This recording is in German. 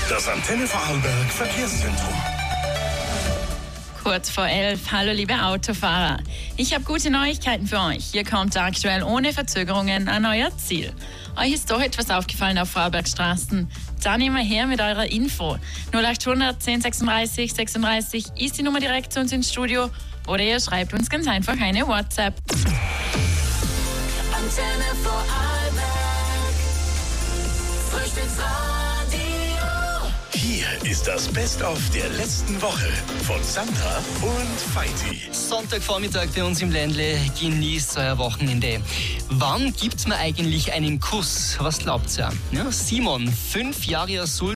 Das Antenne Vorarlberg Verkehrszentrum. Kurz vor 11. Hallo liebe Autofahrer. Ich habe gute Neuigkeiten für euch. Ihr kommt aktuell ohne Verzögerungen an euer Ziel. Euch ist doch etwas aufgefallen auf Vorarlbergstraßen. Dann immer her mit eurer Info. 0800 1036 36 ist die Nummer direkt zu uns ins Studio. Oder ihr schreibt uns ganz einfach eine WhatsApp. Antenne Vorarlberg. Frühstücksradio. Hier ist das Best-of der letzten Woche von Sandra und Feiti. Sonntagvormittag bei uns im Ländle, genießt euer Wochenende. Wann gibt's mir eigentlich einen Kuss? Was glaubt ihr? Ja, Simon, 5 Jahre Asylum.